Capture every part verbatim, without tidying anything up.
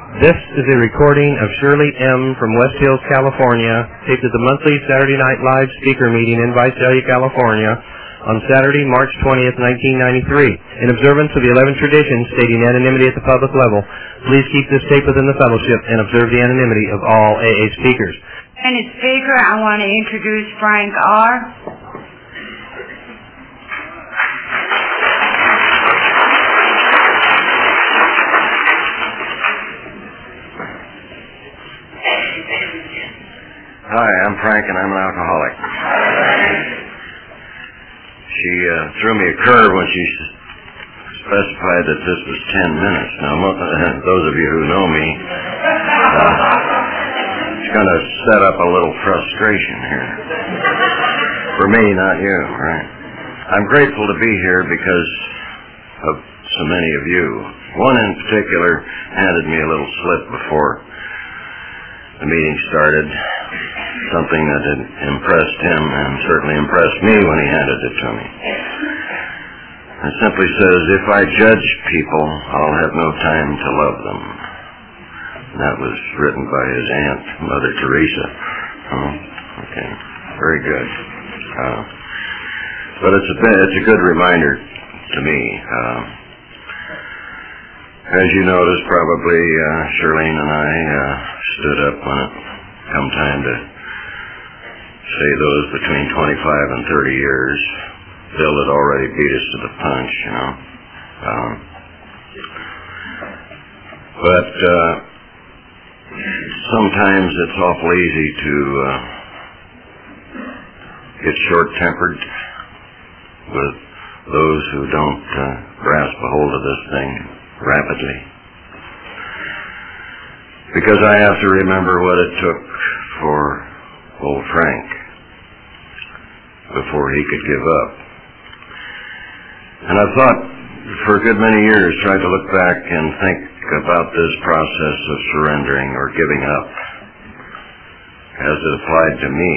This is a recording of Shirley M. from West Hills, California, taped at the monthly Saturday Night Live speaker meeting in Visalia, California, on Saturday, March twentieth, nineteen ninety-three. In observance of the eleven traditions stating anonymity at the public level, please keep this tape within the fellowship and observe the anonymity of all A A speakers. And as speaker, I want to introduce Frank R. Hi, I'm Frank, and I'm an alcoholic. She uh, threw me a curve when she specified that this was ten minutes. Now, those of you who know me, uh, it's going to set up a little frustration here. For me, not you, right? I'm grateful to be here because of so many of you. One in particular handed me a little slip before the meeting started, something that had impressed him and certainly impressed me when he handed it to me. It simply says, if I judge people, I'll have no time to love them. And that was written by his aunt, Mother Teresa. Oh, okay, very good. Uh, but it's a, it's a good reminder to me. Uh, As you noticed, probably uh, Shirlene and I uh, stood up when it come time to say those between twenty-five and thirty years. Bill had already beat us to the punch, you know. Um, but uh, sometimes it's awful easy to uh, get short-tempered with those who don't uh, grasp a hold of this thing rapidly, because I have to remember what it took for old Frank before he could give up. And I've thought for a good many years, tried to look back and think about this process of surrendering or giving up as it applied to me.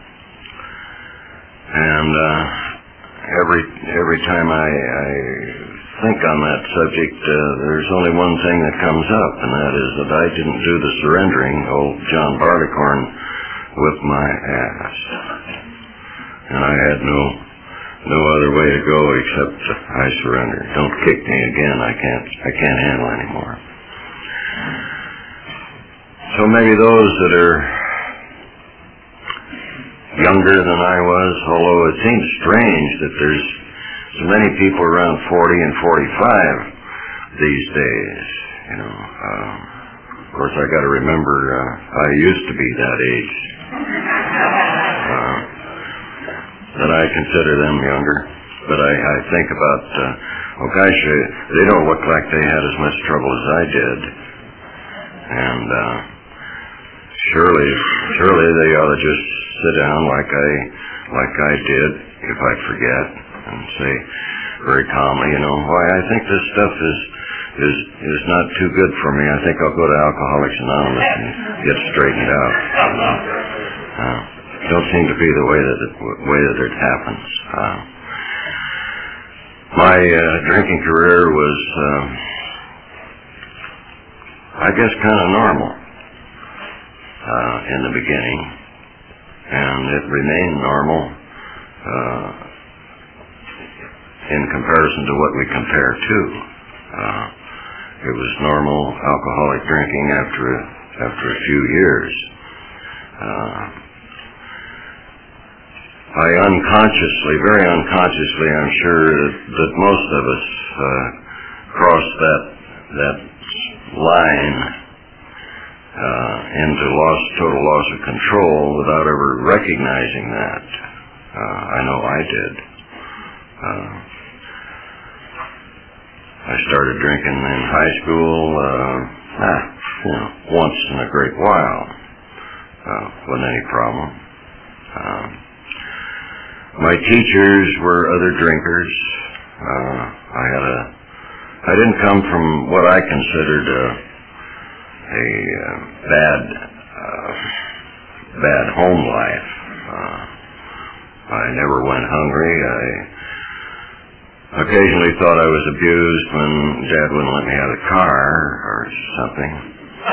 And uh, every every time I, I think on that subject, uh, there's only one thing that comes up, and that is that I didn't do the surrendering, old John Barleycorn, with my ass. And I had no no other way to go except I surrender. Don't kick me again. I can't I can't handle anymore. So maybe those that are younger than I was, although it seems strange that there's so many people around forty and forty-five these days, you know. Um, of course, I got to remember uh, I used to be that age. Uh, that I consider them younger, but I, I think about, uh, oh gosh, uh, they don't look like they had as much trouble as I did, and uh, surely, surely they ought to just sit down like I, like I did, if I forget, and say very calmly, you know, why I think this stuff is is is not too good for me. I think I'll go to Alcoholics Anonymous and get straightened out. Uh, don't seem to be the way that it way that it happens. Uh, my uh, drinking career was, uh, I guess, kind of normal uh, in the beginning, and it remained normal. Uh, in comparison to what we compare to. Uh, it was normal alcoholic drinking after a, after a few years. Uh, I unconsciously, very unconsciously, I'm sure that, that most of us uh, crossed that that line uh, into loss, total loss of control without ever recognizing that. Uh, I know I did. Uh, I started drinking in high school, uh, ah, you know, once in a great while. Uh, wasn't any problem. Um, my teachers were other drinkers. Uh, I had a, I didn't come from what I considered a, a uh, bad, uh, bad home life. Uh, I never went hungry. I occasionally thought I was abused when Dad wouldn't let me have a car or something.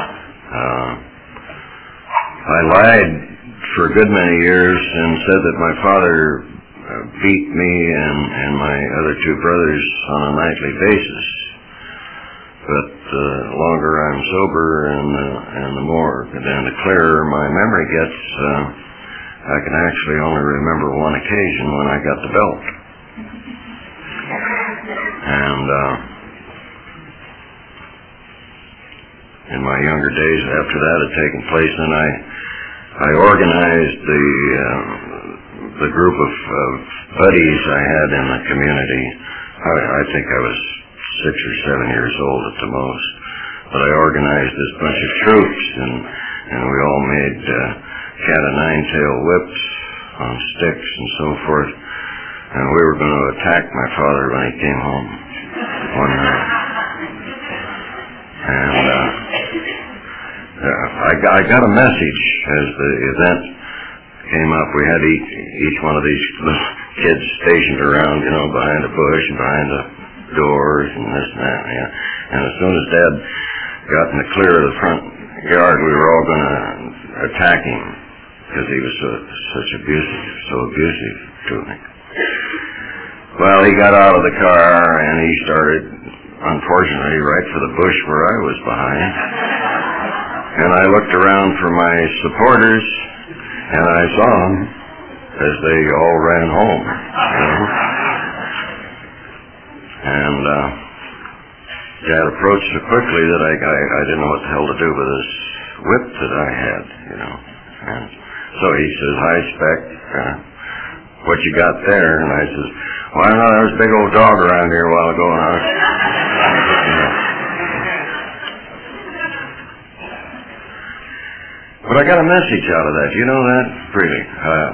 I lied for a good many years and said that my father uh, beat me and, and my other two brothers on a nightly basis. But the longer I'm sober and the, and the more and the clearer my memory gets, uh, I can actually only remember one occasion when I got the belt. And uh, in my younger days, after that had taken place, and I I organized the uh, the group of, of buddies I had in the community. I, I think I was six or seven years old at the most, but I organized this bunch of troops, and and we all made uh, cat o' nine-tail whips on sticks and so forth, and we were going to attack my father when he came home one night. And uh, uh, I, I got a message as the event came up. We had each, each one of these little kids stationed around, you know, behind a bush and behind the doors and this and that. Yeah. And as soon as Dad got in the clear of the front yard, we were all going to attack him because he was so, such abusive, so abusive to me. Well, he got out of the car and he started, unfortunately, right for the bush where I was behind. And I looked around for my supporters, and I saw them as they all ran home. You know? And uh, Dad approached so quickly that I, I I didn't know what the hell to do with this whip that I had, you know. And so he says, "Hi, Spec, uh, what you got there?" And I says, "Well, I don't know, there was a big old dog around here a while ago, and I was..." You know. But I got a message out of that. You know that? Really. Uh,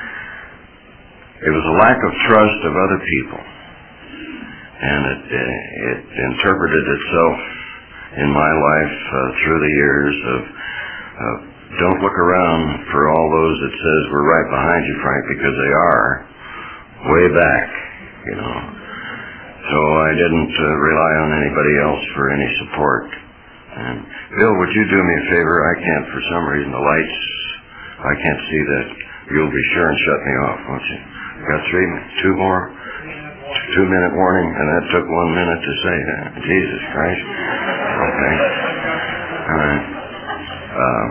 it was a lack of trust of other people. And it, it interpreted itself in my life uh, through the years of, of don't look around for all those that says we're right behind you, Frank, because they are way back, you know. So I didn't uh, rely on anybody else for any support. And Bill, would you do me a favor? I can't, for some reason, the lights, I can't see that. You'll be sure and shut me off, won't you? Got three, two more? Two minute warning, and that took one minute to say that. Jesus Christ. Okay. All right. Uh,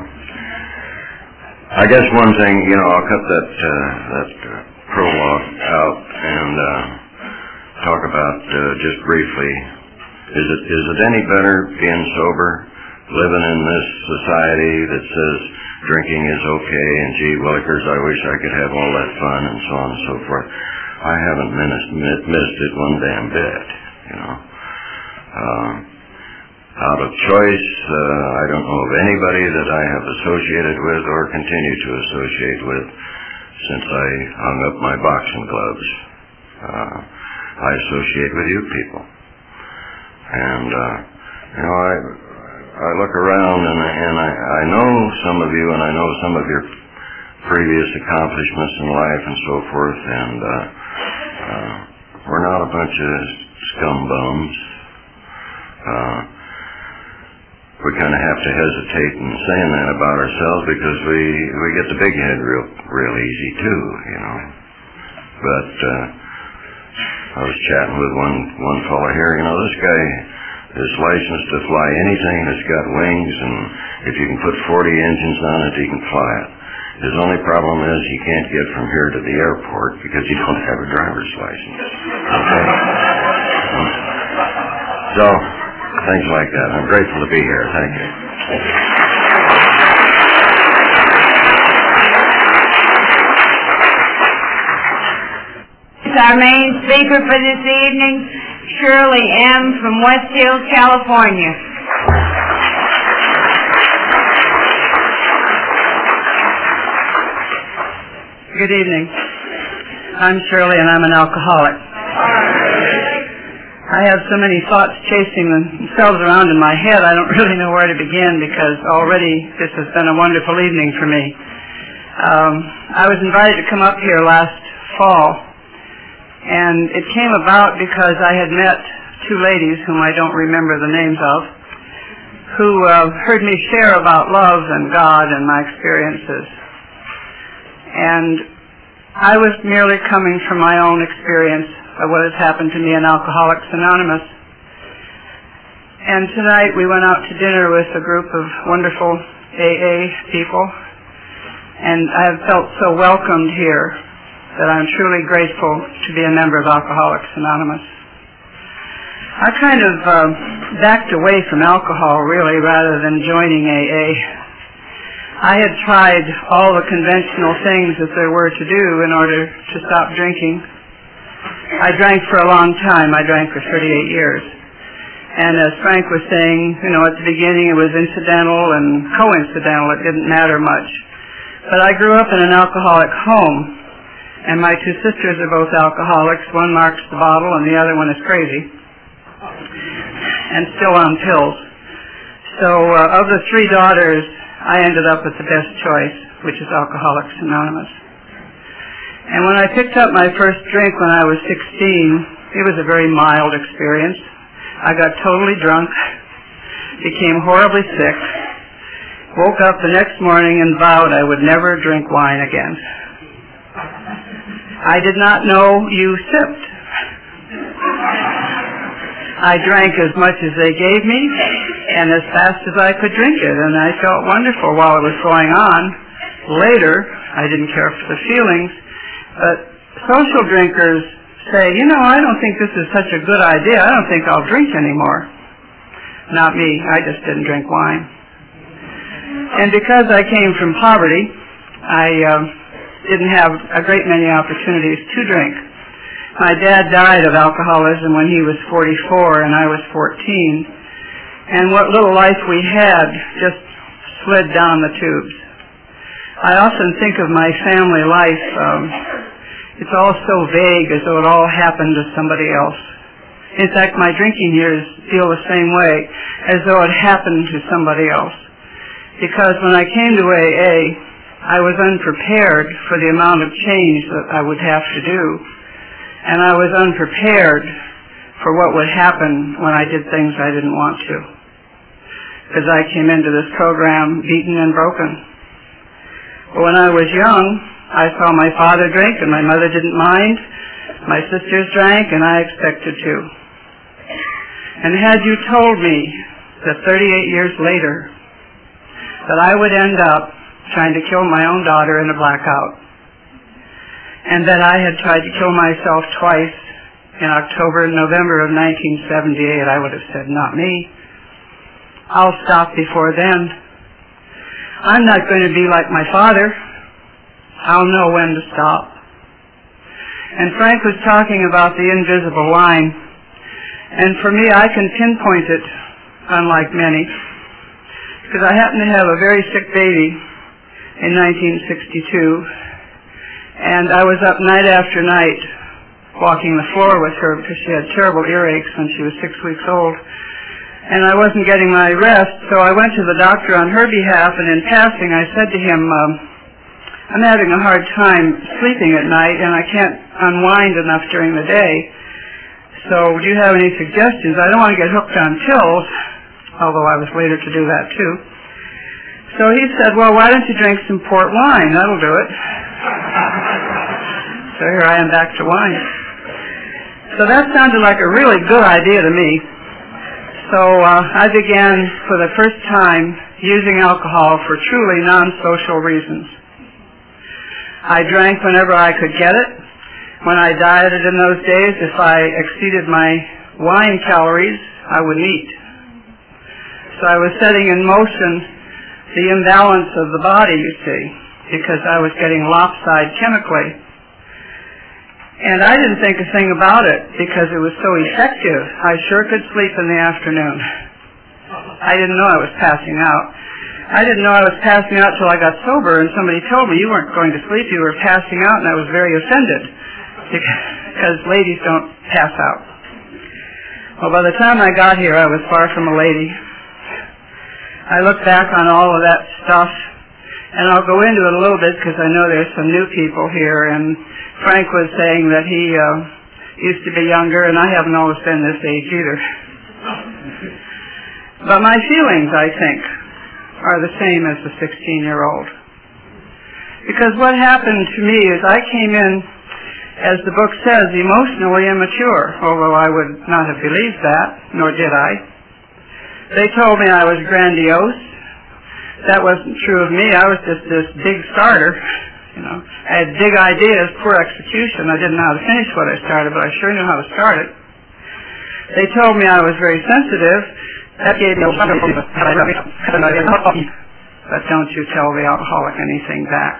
I guess one thing, you know, I'll cut that uh, that uh, prologue out and uh, talk about uh, just briefly. Is it is it any better being sober, living in this society that says drinking is okay and gee willikers, I wish I could have all that fun and so on and so forth. I haven't missed, missed it one damn bit, you know. Um, out of choice, uh, I don't know of anybody that I have associated with or continue to associate with since I hung up my boxing gloves. Uh, I associate with you people. And, uh, you know, I I look around and, and I, I know some of you and I know some of your previous accomplishments in life and so forth, and uh, uh, we're not a bunch of scum bums. Uh, we kind of have to hesitate in saying that about ourselves because we, we get the big head real real easy too, you know. But uh, I was chatting with one one fellow here. You know, this guy is licensed to fly anything that's got wings, and if you can put forty engines on it, he can fly it. His only problem is he can't get from here to the airport because he don't have a driver's license. Okay? So, things like that. I'm grateful to be here. Thank you. Our main speaker for this evening, Shirley M. from West Hills, California. Good evening. I'm Shirley and I'm an alcoholic. I have so many thoughts chasing themselves around in my head I don't really know where to begin because already this has been a wonderful evening for me. Um, I was invited to come up here last fall. And it came about because I had met two ladies whom I don't remember the names of, who uh, heard me share about love and God and my experiences. And I was merely coming from my own experience of what has happened to me in Alcoholics Anonymous. And tonight we went out to dinner with a group of wonderful A A people, and I have felt so welcomed here that I'm truly grateful to be a member of Alcoholics Anonymous. I kind of uh, backed away from alcohol, really, rather than joining A A. I had tried all the conventional things that there were to do in order to stop drinking. I drank for a long time. I drank for thirty-eight years. And as Frank was saying, you know, at the beginning it was incidental and coincidental. It didn't matter much. But I grew up in an alcoholic home, and my two sisters are both alcoholics. One marks the bottle and the other one is crazy and still on pills. So uh, of the three daughters, I ended up with the best choice, which is Alcoholics Anonymous. And when I picked up my first drink when I was sixteen, it was a very mild experience. I got totally drunk, became horribly sick, woke up the next morning and vowed I would never drink wine again. I did not know you sipped. I drank as much as they gave me and as fast as I could drink it, and I felt wonderful while it was going on. Later, I didn't care for the feelings, but social drinkers say, you know, I don't think this is such a good idea. I don't think I'll drink anymore. Not me. I just didn't drink wine. And because I came from poverty, I uh, didn't have a great many opportunities to drink. My dad died of alcoholism when he was forty-four and I was fourteen. And what little life we had just slid down the tubes. I often think of my family life. Um, it's all so vague, as though it all happened to somebody else. In fact, my drinking years feel the same way, as though it happened to somebody else. Because when I came to A A, I was unprepared for the amount of change that I would have to do. And I was unprepared for what would happen when I did things I didn't want to. Because I came into this program beaten and broken. But when I was young, I saw my father drink and my mother didn't mind. My sisters drank and I expected to. And had you told me that thirty-eight years later that I would end up trying to kill my own daughter in a blackout, and that I had tried to kill myself twice in October and November of nineteen seventy-eight, I would have said, not me. I'll stop before then. I'm not going to be like my father. I'll know when to stop. And Frank was talking about the invisible line. And for me, I can pinpoint it, unlike many, because I happened to have a very sick baby in nineteen sixty-two. And I was up night after night walking the floor with her because she had terrible earaches when she was six weeks old. And I wasn't getting my rest, so I went to the doctor on her behalf, and in passing I said to him, um, I'm having a hard time sleeping at night, and I can't unwind enough during the day. So do you have any suggestions? I don't want to get hooked on pills, although I was later to do that too. So he said, well, why don't you drink some port wine? That'll do it. So here I am back to wine. So that sounded like a really good idea to me. So uh, I began for the first time using alcohol for truly non-social reasons. I drank whenever I could get it. When I dieted in those days, if I exceeded my wine calories, I wouldn't eat. So I was setting in motion the imbalance of the body, you see, because I was getting lopsided chemically. And I didn't think a thing about it because it was so effective. I sure could sleep in the afternoon. I didn't know I was passing out. I didn't know I was passing out till I got sober, and somebody told me you weren't going to sleep, you were passing out, and I was very offended because ladies don't pass out. Well, by the time I got here, I was far from a lady. I look back on all of that stuff, and I'll go into it a little bit because I know there's some new people here, and Frank was saying that he uh, used to be younger, and I haven't always been this age either. But my feelings, I think, are the same as the sixteen-year-old. Because what happened to me is I came in, as the book says, emotionally immature, although I would not have believed that, nor did I. They told me I was grandiose. That wasn't true of me. I was just this big starter. You know, I had big ideas, poor execution. I didn't know how to finish what I started, but I sure knew how to start it. They told me I was very sensitive. That gave me a wonderful, but don't you tell the alcoholic anything back.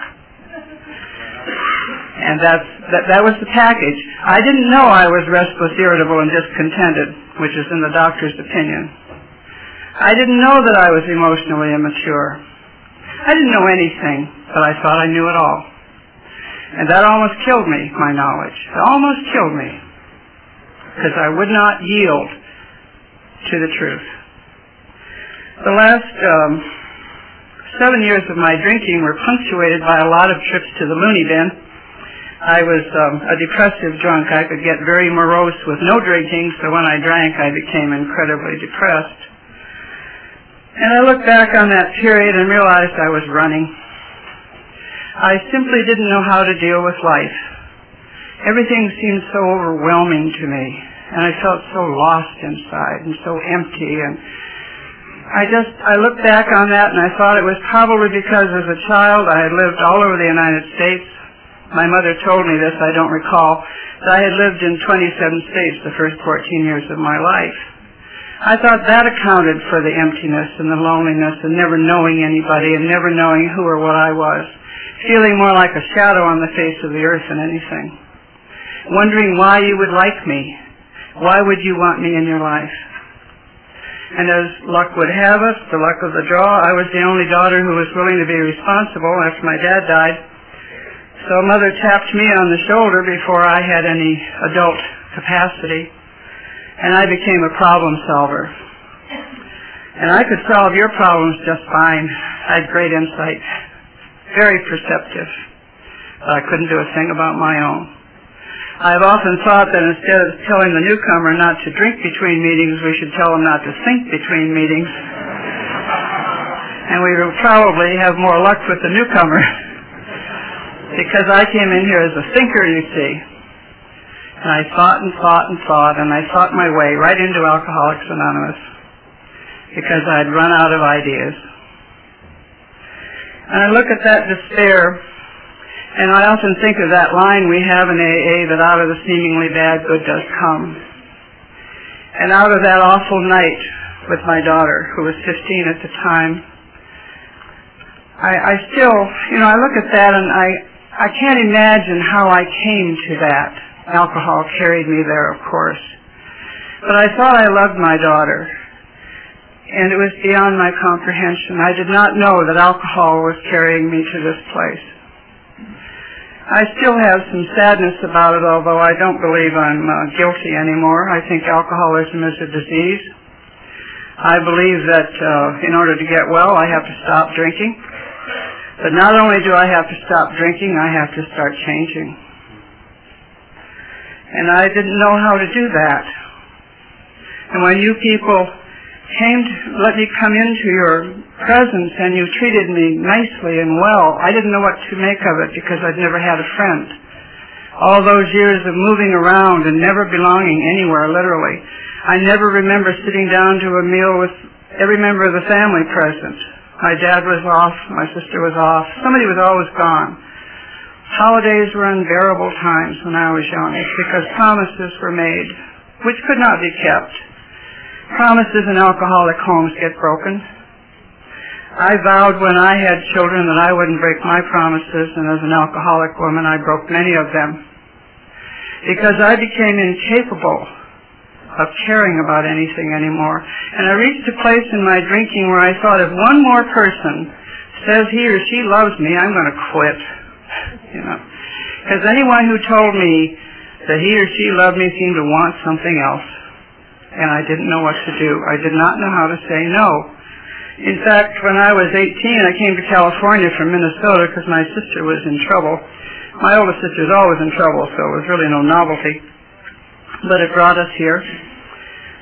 And that's, that, that was the package. I didn't know I was restless, irritable, and discontented, which is in the doctor's opinion. I didn't know that I was emotionally immature. I didn't know anything, but I thought I knew it all. And that almost killed me, my knowledge. It almost killed me, because I would not yield to the truth. The last um, seven years of my drinking were punctuated by a lot of trips to the loony bin. I was um, a depressive drunk. I could get very morose with no drinking, so when I drank, I became incredibly depressed. And I look back on that period and realized I was running. I simply didn't know how to deal with life. Everything seemed so overwhelming to me, and I felt so lost inside and so empty. And I just, I look back on that and I thought it was probably because as a child I had lived all over the United States. My mother told me this, I don't recall, that I had lived in twenty-seven states the first fourteen years of my life. I thought that accounted for the emptiness and the loneliness and never knowing anybody and never knowing who or what I was, feeling more like a shadow on the face of the earth than anything, wondering why you would like me. Why would you want me in your life? And as luck would have it, the luck of the draw, I was the only daughter who was willing to be responsible after my dad died. So mother tapped me on the shoulder before I had any adult capacity, and I became a problem solver. And I could solve your problems just fine. I had great insight, very perceptive, but I couldn't do a thing about my own. I've often thought that instead of telling the newcomer not to drink between meetings, we should tell them not to think between meetings. And we would probably have more luck with the newcomer. Because I came in here as a thinker, you see. And I thought and thought and thought, and I thought my way right into Alcoholics Anonymous. Because I'd run out of ideas. And I look at that despair, and I often think of that line we have in A A, that out of the seemingly bad, good does come. And out of that awful night with my daughter, who was fifteen at the time, I, I still, you know, I look at that and I, I can't imagine how I came to that. Alcohol carried me there, of course. But I thought I loved my daughter, and it was beyond my comprehension. I did not know that alcohol was carrying me to this place. I still have some sadness about it, although I don't believe I'm uh, guilty anymore. I think alcoholism is a disease. I believe that uh, in order to get well, I have to stop drinking. But not only do I have to stop drinking, I have to start changing. And I didn't know how to do that. And when you people came to let me come into your presence and you treated me nicely and well, I didn't know what to make of it because I'd never had a friend. All those years of moving around and never belonging anywhere, literally. I never remember sitting down to a meal with every member of the family present. My dad was off, my sister was off, somebody was always gone. Holidays were unbearable times when I was young because promises were made which could not be kept. Promises in alcoholic homes get broken. I vowed when I had children that I wouldn't break my promises, and as an alcoholic woman I broke many of them because I became incapable of caring about anything anymore. And I reached a place in my drinking where I thought if one more person says he or she loves me, I'm going to quit. You know, because anyone who told me that he or she loved me seemed to want something else, and I didn't know what to do. I did not know how to say no. In fact, when I was eighteen, I came to California from Minnesota because my sister was in trouble. My oldest sister is always in trouble, so it was really no novelty. But it brought us here.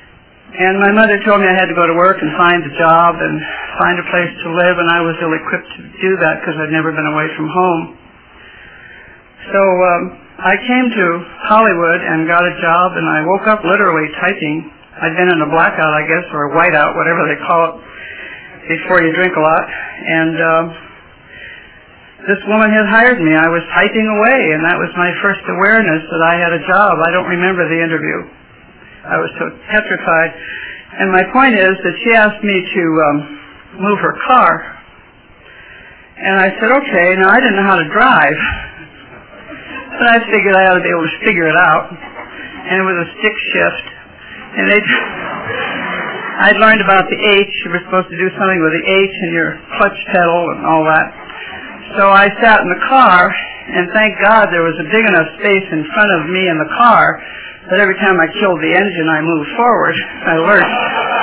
And my mother told me I had to go to work and find a job and find a place to live, and I was ill-equipped to do that because I'd never been away from home. So um, I came to Hollywood and got a job, and I woke up literally typing. I'd been in a blackout, I guess, or a whiteout, whatever they call it, before you drink a lot. And uh, this woman had hired me. I was typing away, and that was my first awareness that I had a job. I don't remember the interview. I was so petrified. And my point is that she asked me to um, move her car. And I said, okay. Now, I didn't know how to drive. But I figured I ought to be able to figure it out. And it was a stick shift. And they, I'd learned about the H. You were supposed to do something with the H and your clutch pedal and all that. So I sat in the car, and thank God there was a big enough space in front of me in the car that every time I killed the engine, I moved forward. I lurched.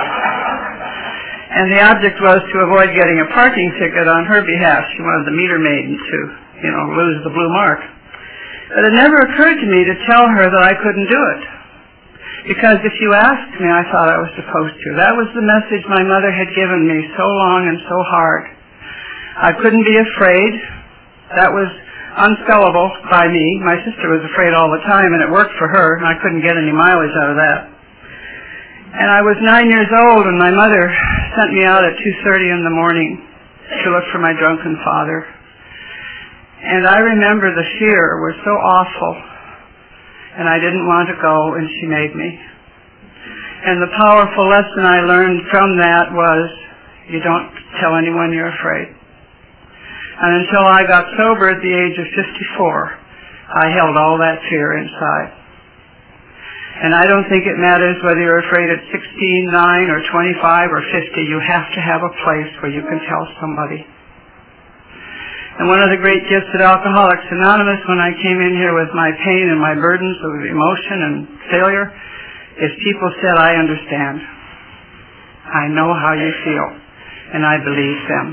And the object was to avoid getting a parking ticket on her behalf. She wanted the meter maiden to, you know, lose the blue mark. But it never occurred to me to tell her that I couldn't do it. Because if you asked me, I thought I was supposed to. That was the message my mother had given me so long and so hard. I couldn't be afraid. That was unsellable by me. My sister was afraid all the time, and it worked for her, and I couldn't get any mileage out of that. And I was nine years old, and my mother sent me out at two thirty in the morning to look for my drunken father. And I remember the fear was so awful, and I didn't want to go, and she made me. And the powerful lesson I learned from that was, you don't tell anyone you're afraid. And until I got sober at the age of fifty-four, I held all that fear inside. And I don't think it matters whether you're afraid at sixteen, nine, or twenty-five, or fifty. You have to have a place where you can tell somebody. And one of the great gifts at Alcoholics Anonymous, when I came in here with my pain and my burdens of emotion and failure, is people said, I understand. I know how you feel, and I believe them.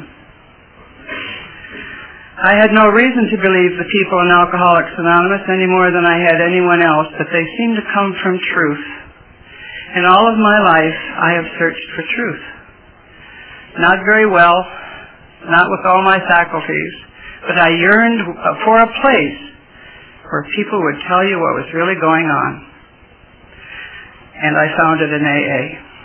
I had no reason to believe the people in Alcoholics Anonymous any more than I had anyone else, but they seemed to come from truth. In all of my life, I have searched for truth. Not very well, not with all my faculties, but I yearned for a place where people would tell you what was really going on. And I found it in A A.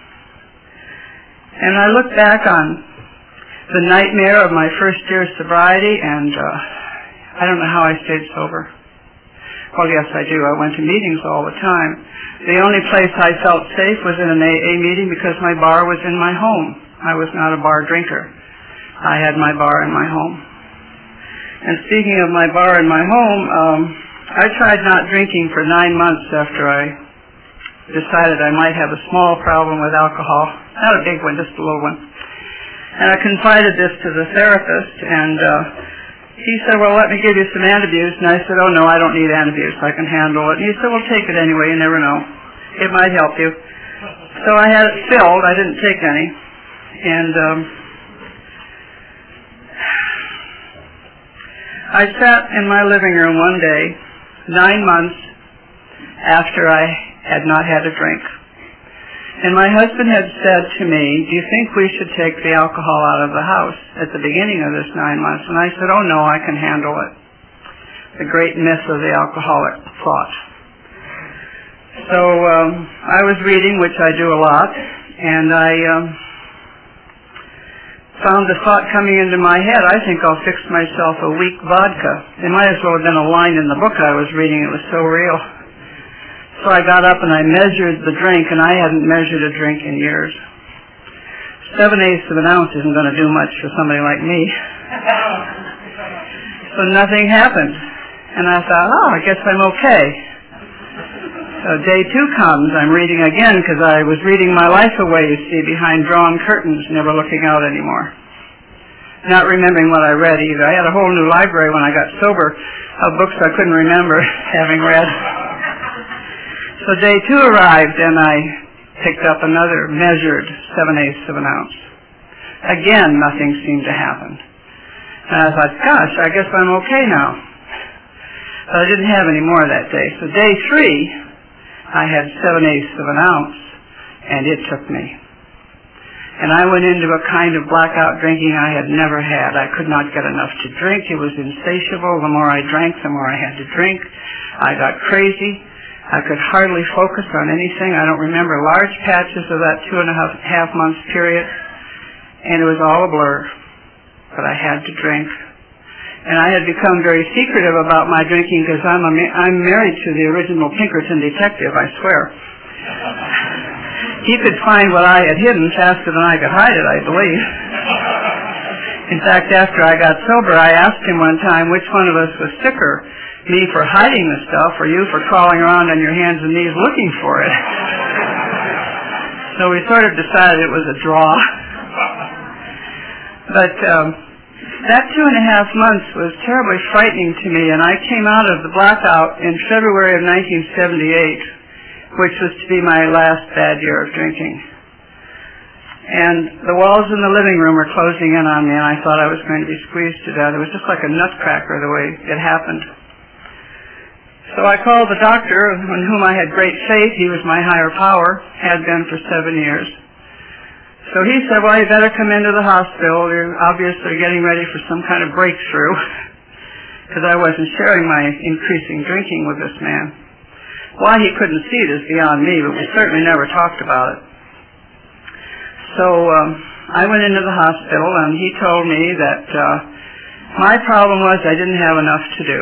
And I look back on the nightmare of my first year of sobriety, and uh, I don't know how I stayed sober. Well, yes, I do. I went to meetings all the time. The only place I felt safe was in an A A meeting because my bar was in my home. I was not a bar drinker. I had my bar in my home. And speaking of my bar in my home, um, I tried not drinking for nine months after I decided I might have a small problem with alcohol. Not a big one, just a little one. And I confided this to the therapist, and uh, he said, well, let me give you some Antabuse. And I said, oh, no, I don't need Antabuse. I can handle it. And he said, well, take it anyway. You never know. It might help you. So I had it filled. I didn't take any. And um, I sat in my living room one day, nine months after I had not had a drink. And my husband had said to me, do you think we should take the alcohol out of the house at the beginning of this nine months? And I said, oh, no, I can handle it. The great myth of the alcoholic thought. So um, I was reading, which I do a lot, and I um, found the thought coming into my head, I think I'll fix myself a weak vodka. It might as well have been a line in the book I was reading. It was so real. So I got up and I measured the drink, and I hadn't measured a drink in years. Seven-eighths of an ounce isn't going to do much for somebody like me. So nothing happened. And I thought, oh, I guess I'm okay. So day two comes. I'm reading again because I was reading my life away, you see, behind drawn curtains, never looking out anymore. Not remembering what I read either. I had a whole new library when I got sober of books I couldn't remember having read. So day two arrived, and I picked up another measured seven-eighths of an ounce. Again, nothing seemed to happen. And I thought, gosh, I guess I'm okay now. But I didn't have any more that day. So day three, I had seven-eighths of an ounce. and it took me. And I went into a kind of blackout drinking I had never had. I could not get enough to drink. It was insatiable. The more I drank, the more I had to drink. I got crazy. I could hardly focus on anything. I don't remember large patches of that two and a half, half months period. And it was all a blur. But I had to drink. And I had become very secretive about my drinking because I'm, a, I'm married to the original Pinkerton detective, I swear. He could find what I had hidden faster than I could hide it, I believe. In fact, after I got sober, I asked him one time which one of us was sicker, me for hiding the stuff or you for crawling around on your hands and knees looking for it. So we sort of decided it was a draw. But um, that two and a half months was terribly frightening to me, and I came out of the blackout in February of nineteen seventy-eight, which was to be my last bad year of drinking. And the walls in the living room were closing in on me, and I thought I was going to be squeezed to death. It was just like a nutcracker the way it happened. So I called the doctor, in whom I had great faith. He was my higher power, had been for seven years. So he said, well, you better come into the hospital. You're obviously getting ready for some kind of breakthrough, because I wasn't sharing my increasing drinking with this man. Why he couldn't see it is beyond me, but we certainly never talked about it. So um, I went into the hospital, and he told me that uh, my problem was I didn't have enough to do,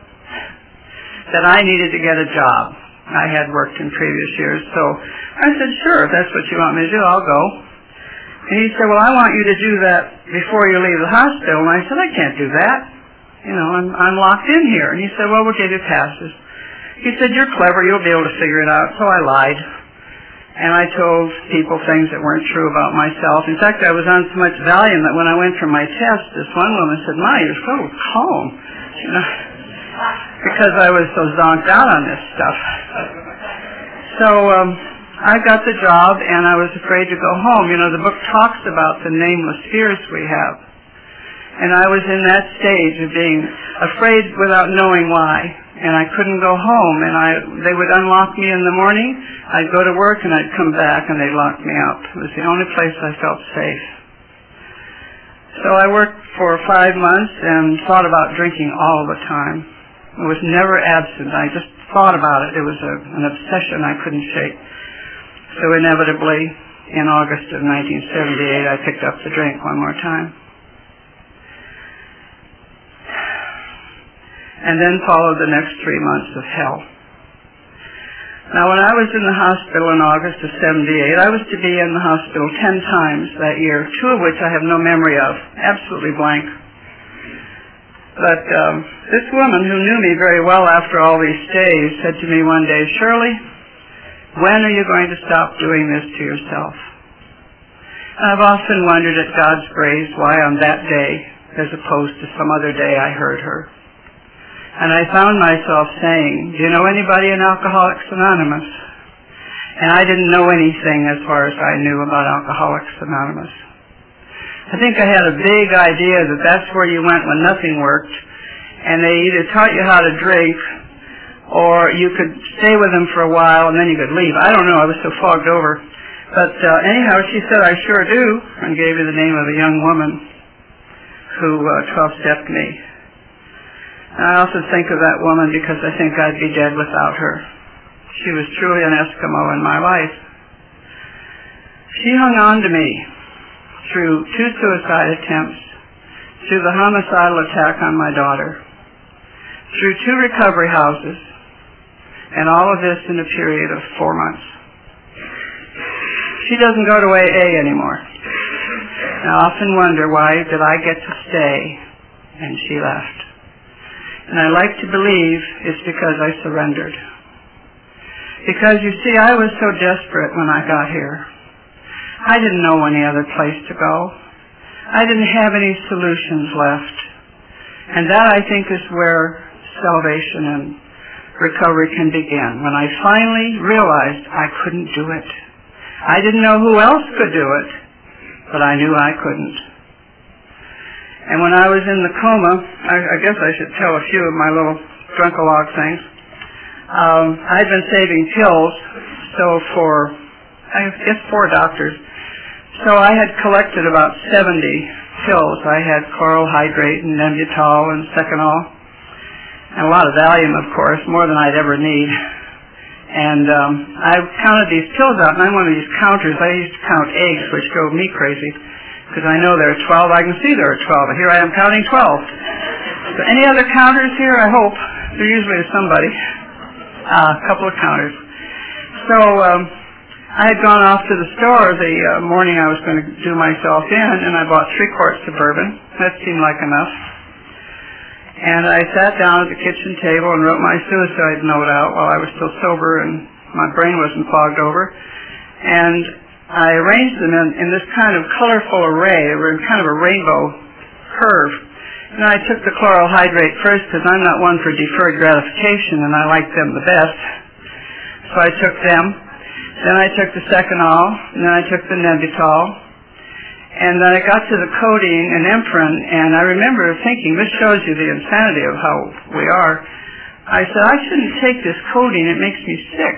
that I needed to get a job. I had worked in previous years, so I said, sure, if that's what you want me to do, I'll go. And he said, well, I want you to do that before you leave the hospital. And I said, I can't do that. You know, I'm, I'm locked in here. And he said, well, we'll give you passes. He said, you're clever, you'll be able to figure it out. So I lied. And I told people things that weren't true about myself. In fact, I was on so much Valium that when I went for my test, this one woman said, Ma, you're so calm. You know, because I was so zonked out on this stuff. So um, I got the job, and I was afraid to go home. You know, the book talks about the nameless fears we have. And I was in that stage of being afraid without knowing why. And I couldn't go home, and I they would unlock me in the morning. I'd go to work, and I'd come back, and they'd lock me up. It was the only place I felt safe. So I worked for five months and thought about drinking all the time. It was never absent. I just thought about it. It was a, an obsession I couldn't shake. So inevitably, in August of nineteen seventy-eight, I picked up the drink one more time. And then followed the next three months of hell. Now, when I was in the hospital in August of seventy-eight, I was to be in the hospital ten times that year, two of which I have no memory of, absolutely blank. But um, this woman, who knew me very well after all these stays, said to me one day, Shirley, when are you going to stop doing this to yourself? I've often wondered at God's grace why on that day, as opposed to some other day, I heard her. And I found myself saying, do you know anybody in Alcoholics Anonymous? And I didn't know anything as far as I knew about Alcoholics Anonymous. I think I had a big idea that that's where you went when nothing worked, and they either taught you how to drink, or you could stay with them for a while and then you could leave. I don't know, I was so fogged over. But uh, anyhow, she said, I sure do, and gave me the name of a young woman who uh, twelve-stepped me. I often think of that woman because I think I'd be dead without her. She was truly an Eskimo in my life. She hung on to me through two suicide attempts, through the homicidal attack on my daughter, through two recovery houses, and all of this in a period of four months. She doesn't go to A A anymore. I often wonder, why did I get to stay and she left? And I like to believe it's because I surrendered. Because, you see, I was so desperate when I got here. I didn't know any other place to go. I didn't have any solutions left. And that, I think, is where salvation and recovery can begin. When I finally realized I couldn't do it. I didn't know who else could do it, but I knew I couldn't. And when I was in the coma, I, I guess I should tell a few of my little drunk-a-log things. Um, I'd been saving pills, so for I guess four doctors. So I had collected about seventy pills. I had chloral hydrate and Nembutal and Seconal, and a lot of Valium, of course, more than I'd ever need. And um, I counted these pills out, and I'm one of these counters. I used to count eggs, which drove me crazy, because I know there are twelve. I can see there are twelve, and here I am counting twelve. So any other counters here? I hope. There usually is somebody. Uh, a couple of counters. So um, I had gone off to the store the uh, morning I was going to do myself in, and I bought three quarts of bourbon. That seemed like enough. And I sat down at the kitchen table and wrote my suicide note out while I was still sober and my brain wasn't fogged over. And I arranged them in, in this kind of colorful array. They were in kind of a rainbow curve. And I took the chloral hydrate first because I'm not one for deferred gratification and I like them the best. So I took them. Then I took the Seconal, and then I took the Nembutal. And then I got to the codeine and Emprin, and I remember thinking, this shows you the insanity of how we are. I said, I shouldn't take this codeine, it makes me sick.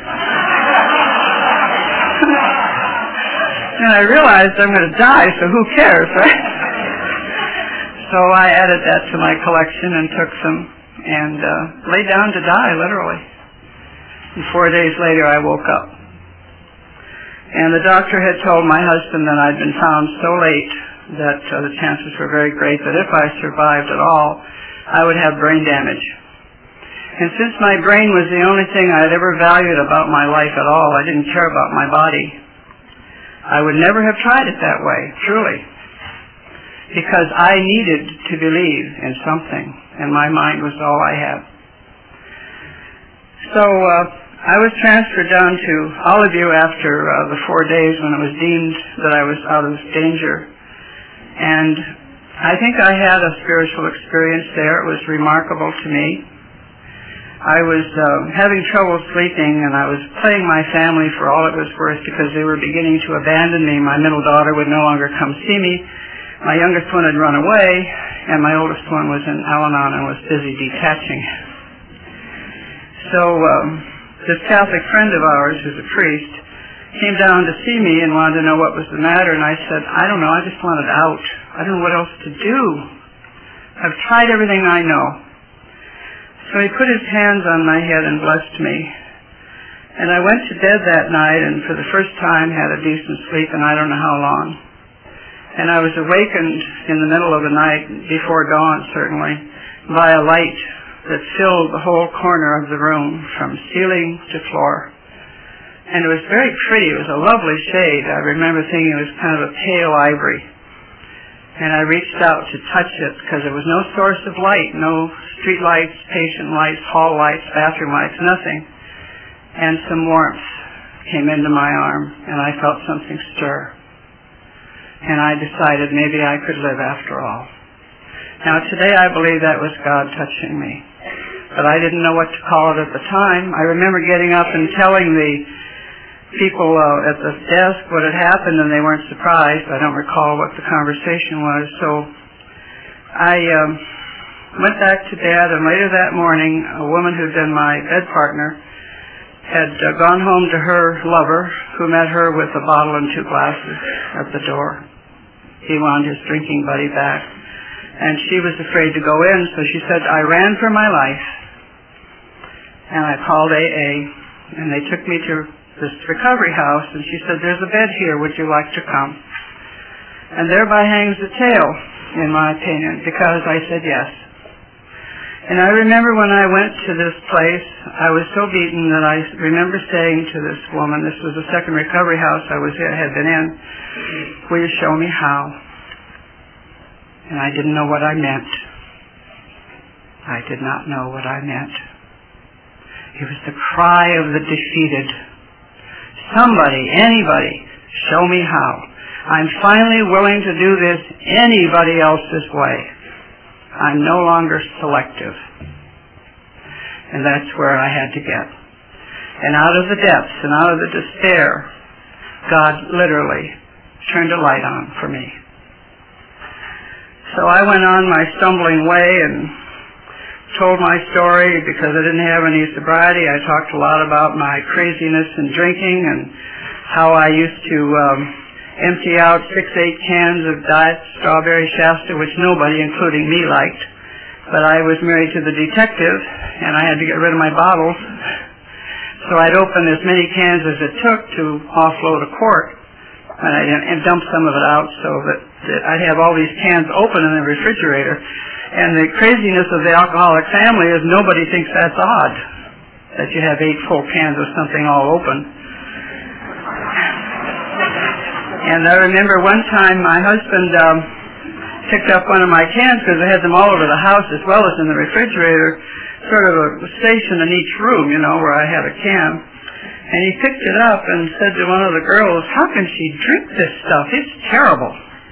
And I realized I'm going to die, so who cares, right? So I added that to my collection and took some, and uh, lay down to die, literally. And four days later, I woke up. And the doctor had told my husband that I'd been found so late that uh, the chances were very great that if I survived at all, I would have brain damage. And since my brain was the only thing I had ever valued about my life at all, I didn't care about my body. I would never have tried it that way, truly. Because I needed to believe in something, and my mind was all I had. So, uh, I was transferred down to Oliveview after uh, the four days when it was deemed that I was out of danger. And I think I had a spiritual experience there. It was remarkable to me. I was uh, having trouble sleeping, and I was playing my family for all it was worth because they were beginning to abandon me. My middle daughter would no longer come see me. My youngest one had run away, and my oldest one was in Al-Anon and was busy detaching. So, um, this Catholic friend of ours, who's a priest, came down to see me and wanted to know what was the matter, and I said, I don't know, I just wanted out. I don't know what else to do. I've tried everything I know. So he put his hands on my head and blessed me. And I went to bed that night and for the first time had a decent sleep, and I don't know how long. And I was awakened in the middle of the night, before dawn certainly, by a light that filled the whole corner of the room from ceiling to floor. And it was very pretty. It was a lovely shade. I remember thinking it was kind of a pale ivory. And I reached out to touch it because there was no source of light, no street lights, patient lights, hall lights, bathroom lights, nothing. And some warmth came into my arm and I felt something stir. And I decided maybe I could live after all. Now today I believe that was God touching me. But I didn't know what to call it at the time. I remember getting up and telling the people uh, at the desk what had happened, and they weren't surprised. I don't recall what the conversation was. So I um, went back to bed, and later that morning, a woman who'd been my bed partner had uh, gone home to her lover, who met her with a bottle and two glasses at the door. He wanted his drinking buddy back. And she was afraid to go in, so she said, I ran for my life. And I called A A, and they took me to this recovery house, and she said, there's a bed here, would you like to come? And thereby hangs the tale, in my opinion, because I said yes. And I remember when I went to this place, I was so beaten that I remember saying to this woman, this was the second recovery house I was had been in, will you show me how? And I didn't know what I meant. I did not know what I meant. It was the cry of the defeated. Somebody, anybody, show me how. I'm finally willing to do this anybody else's way. I'm no longer selective. And that's where I had to get. And out of the depths and out of the despair, God literally turned a light on for me. So I went on my stumbling way and told my story because I didn't have any sobriety. I talked a lot about my craziness and drinking and how I used to um, empty out six, eight cans of Diet Strawberry Shasta, which nobody, including me, liked. But I was married to the detective, and I had to get rid of my bottles. So I'd open as many cans as it took to offload a quart, and I'd and dump some of it out so that, that I'd have all these cans open in the refrigerator. And the craziness of the alcoholic family is nobody thinks that's odd, that you have eight full cans of something all open. And I remember one time my husband um, picked up one of my cans because I had them all over the house as well as in the refrigerator, sort of a station in each room, you know, where I had a can. And he picked it up and said to one of the girls, "How can she drink this stuff? It's terrible."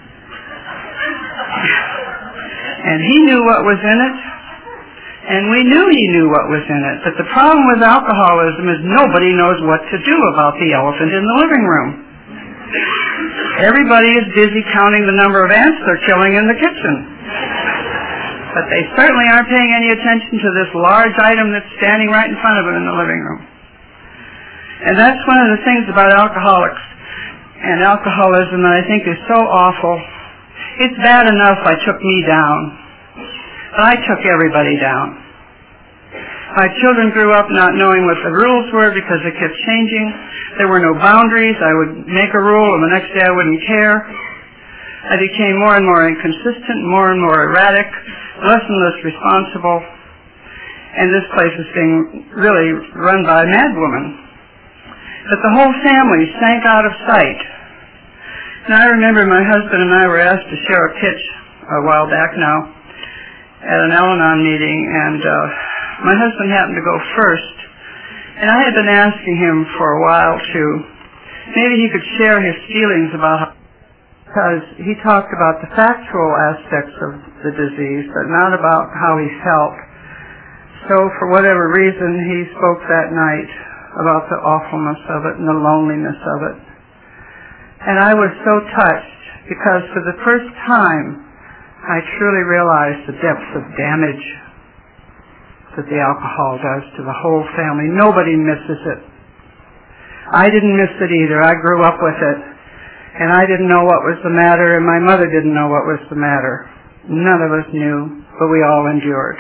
And he knew what was in it, and we knew he knew what was in it. But the problem with alcoholism is nobody knows what to do about the elephant in the living room. Everybody is busy counting the number of ants they're killing in the kitchen. But they certainly aren't paying any attention to this large item that's standing right in front of them in the living room. And that's one of the things about alcoholics and alcoholism that I think is so awful. It's bad enough I took me down, but I took everybody down. My children grew up not knowing what the rules were because they kept changing. There were no boundaries. I would make a rule and the next day I wouldn't care. I became more and more inconsistent, more and more erratic, less and less responsible. And this place was being really run by a mad woman. But the whole family sank out of sight. And I remember my husband and I were asked to share a pitch a while back now at an Al-Anon meeting, and uh, my husband happened to go first. And I had been asking him for a while to, maybe he could share his feelings about how, because he talked about the factual aspects of the disease, but not about how he felt. So for whatever reason, he spoke that night about the awfulness of it and the loneliness of it. And I was so touched because for the first time, I truly realized the depth of damage that the alcohol does to the whole family. Nobody misses it. I didn't miss it either. I grew up with it. And I didn't know what was the matter, and my mother didn't know what was the matter. None of us knew, but we all endured.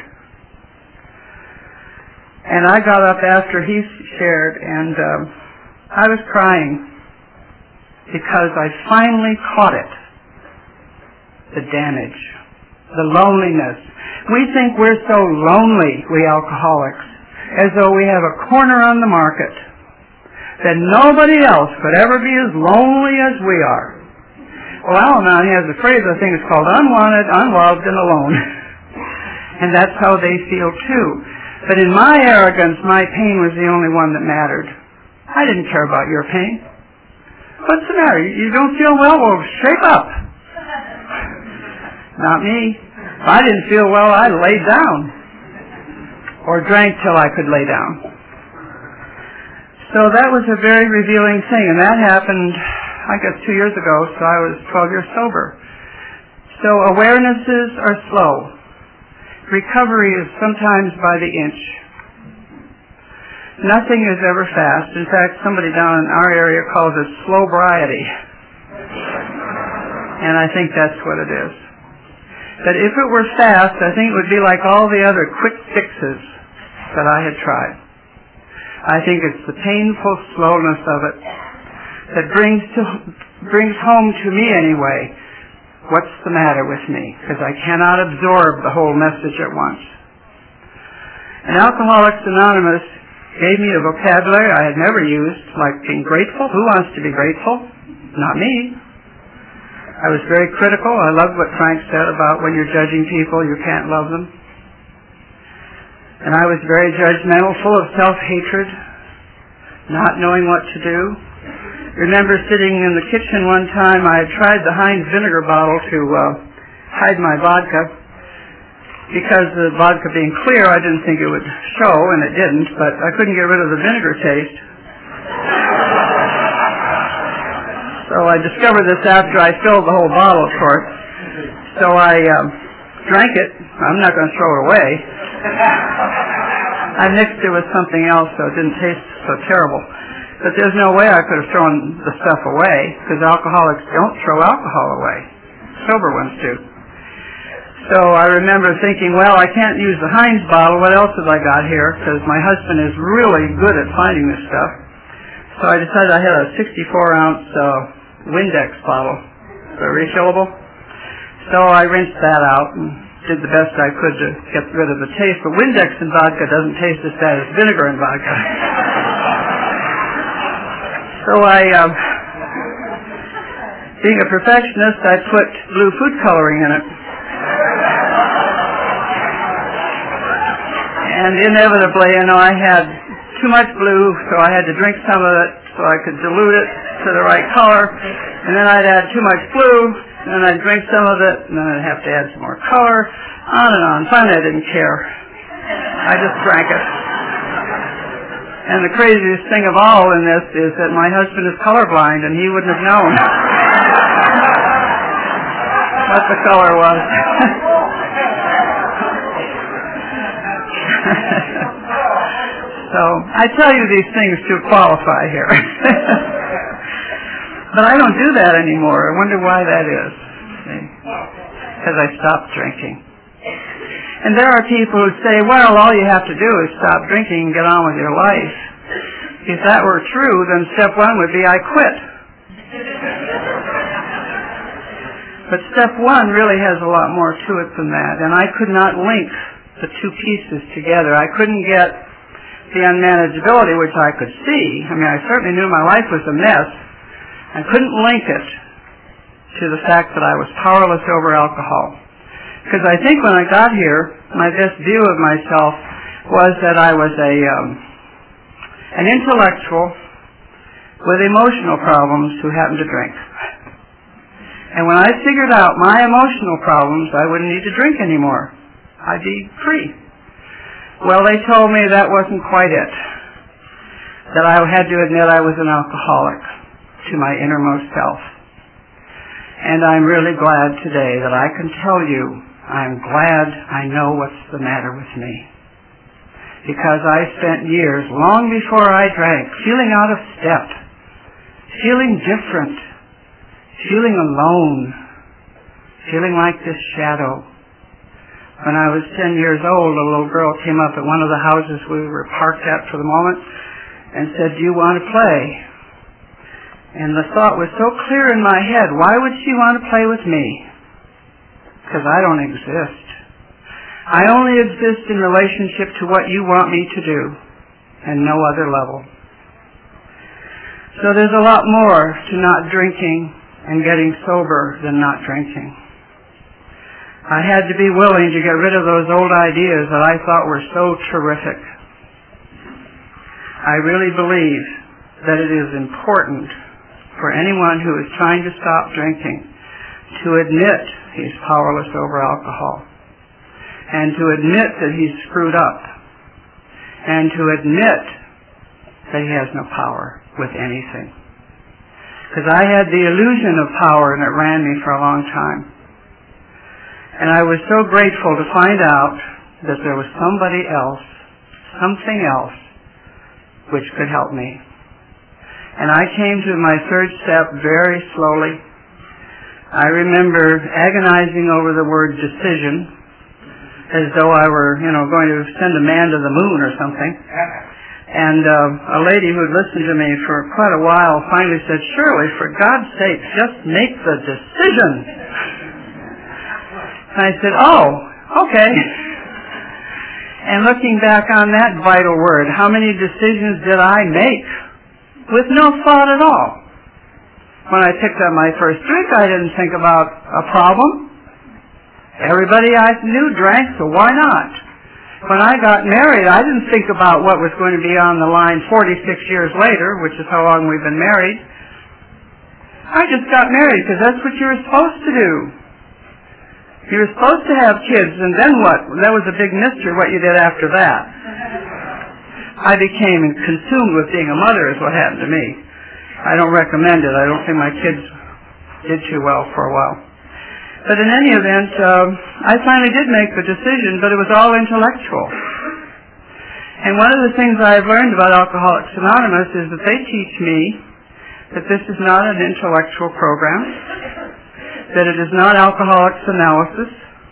And I got up after he shared, and um, I was crying because I finally caught it. The damage, the loneliness. We think we're so lonely, we alcoholics, as though we have a corner on the market, that nobody else could ever be as lonely as we are. Well, Al-Anon has a phrase, I think it's called unwanted, unloved, and alone. And that's how they feel too. But in my arrogance, my pain was the only one that mattered. I didn't care about your pain. What's the matter? You don't feel well? Well, shape up. Not me. If I didn't feel well, I laid down. Or drank till I could lay down. So that was a very revealing thing, and that happened, I guess, two years ago, so I was twelve years sober. So awarenesses are slow. Recovery is sometimes by the inch. Nothing is ever fast. In fact, somebody down in our area calls it slowbriety. And I think that's what it is. But if it were fast, I think it would be like all the other quick fixes that I had tried. I think it's the painful slowness of it that brings to, brings home to me anyway, what's the matter with me? Because I cannot absorb the whole message at once. And Alcoholics Anonymous gave me a vocabulary I had never used, like being grateful. Who wants to be grateful? Not me. I was very critical. I loved what Frank said about when you're judging people, you can't love them. And I was very judgmental, full of self-hatred, not knowing what to do. Remember sitting in the kitchen one time, I had tried the Heinz vinegar bottle to uh, hide my vodka. Because the vodka being clear, I didn't think it would show, and it didn't, but I couldn't get rid of the vinegar taste. So I discovered this after I filled the whole bottle, of course. So I uh, drank it. I'm not going to throw it away. I mixed it with something else, so it didn't taste so terrible. But there's no way I could have thrown the stuff away, because alcoholics don't throw alcohol away. Sober ones do. So I remember thinking, well, I can't use the Heinz bottle. What else have I got here? Because my husband is really good at finding this stuff. So I decided I had a sixty-four ounce uh, Windex bottle, the refillable. So I rinsed that out and did the best I could to get rid of the taste. But Windex in vodka doesn't taste as bad as vinegar in vodka. So I, um, being a perfectionist, I put blue food coloring in it. And inevitably, you know, I had too much blue, so I had to drink some of it so I could dilute it to the right color. And then I'd add too much blue, and then I'd drink some of it, and then I'd have to add some more color, on and on. Finally, I didn't care. I just drank it. And the craziest thing of all in this is that my husband is colorblind, and he wouldn't have known what the color was. So I tell you these things to qualify here. But I don't do that anymore. I wonder why that is. Because I stopped drinking. And there are people who say, well, all you have to do is stop drinking and get on with your life. If that were true, then step one would be I quit. But step one really has a lot more to it than that. And I could not link the two pieces together. I couldn't get the unmanageability, which I could see. I mean, I certainly knew my life was a mess. I couldn't link it to the fact that I was powerless over alcohol. Because I think when I got here, my best view of myself was that I was a um, an intellectual with emotional problems who happened to drink. And when I figured out my emotional problems, I wouldn't need to drink anymore. I'd be free. Well, they told me that wasn't quite it. That I had to admit I was an alcoholic to my innermost self. And I'm really glad today that I can tell you I'm glad I know what's the matter with me. Because I spent years, long before I drank, feeling out of step, feeling different, feeling alone, feeling like this shadow. When I was ten years old, a little girl came up at one of the houses we were parked at for the moment and said, do you want to play? And the thought was so clear in my head, why would she want to play with me? Because I don't exist. I only exist in relationship to what you want me to do, and no other level. So there's a lot more to not drinking and getting sober than not drinking. I had to be willing to get rid of those old ideas that I thought were so terrific. I really believe that it is important for anyone who is trying to stop drinking to admit he's powerless over alcohol, and to admit that he's screwed up, and to admit that he has no power with anything. Because I had the illusion of power, and it ran me for a long time. And I was so grateful to find out that there was somebody else, something else, which could help me. And I came to my third step very slowly. I remember agonizing over the word decision, as though I were, you know, going to send a man to the moon or something. And uh, a lady who had listened to me for quite a while finally said, Shirley, for God's sake, just make the decision. And I said, oh, okay. And looking back on that vital word, how many decisions did I make with no thought at all? When I picked up my first drink, I didn't think about a problem. Everybody I knew drank, so why not? When I got married, I didn't think about what was going to be on the line forty-six years later, which is how long we've been married. I just got married because that's what you were supposed to do. You were supposed to have kids, and then what? That was a big mystery what you did after that. I became consumed with being a mother is what happened to me. I don't recommend it. I don't think my kids did too well for a while. But in any event, uh, I finally did make the decision, but it was all intellectual. And one of the things I've learned about Alcoholics Anonymous is that they teach me that this is not an intellectual program, that it is not Alcoholics Analysis,